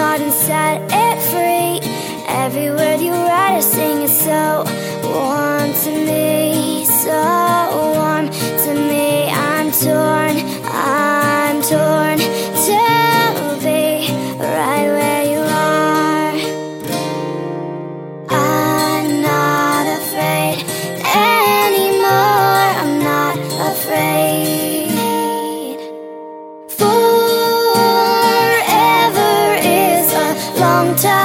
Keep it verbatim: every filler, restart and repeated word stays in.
heart and set it free. Every word you write or sing is so warm to me, so warm to me. I'm torn, I'm torn to be right where you are. I'm not afraid anymore, I'm not afraid. Forever is a long time